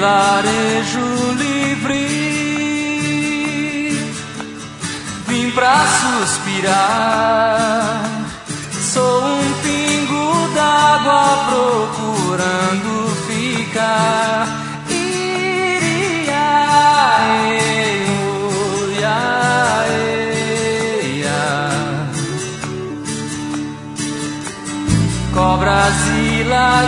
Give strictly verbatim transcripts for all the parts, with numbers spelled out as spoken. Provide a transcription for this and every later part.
Vilarejo livre, vim pra suspirar. Sou um pingo d'água procurando ficar. Iria, eu, ia, ia. Cobras e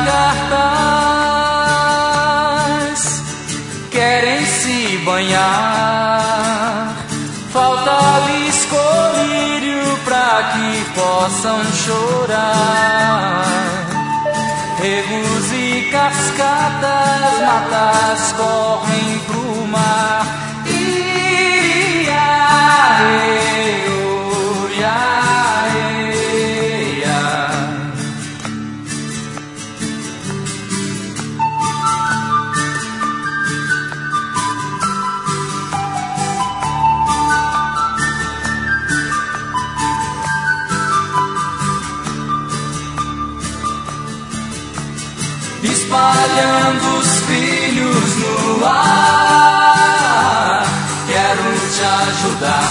lagartas querem se banhar. Falta-lhes colírio pra que possam chorar. Regos e cascatas, matas correm pro mar. Iria, eu, ia, espalhando os filhos no ar, quero te ajudar.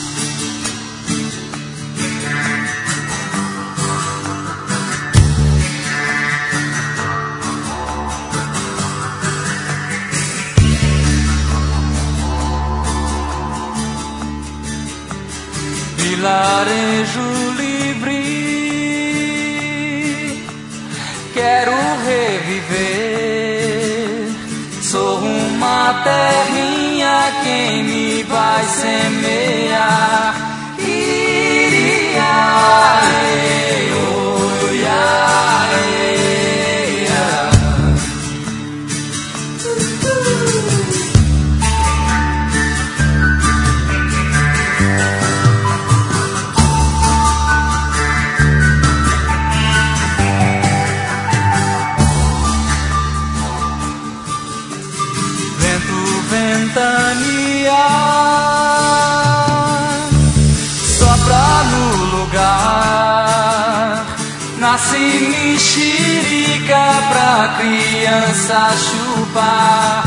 Vilarejo livre, quero reviver. Sou uma terrinha, quem me vai semear? Iria, eu, ia, ventania sopra no lugar. Nasce mexerica pra criança chupar.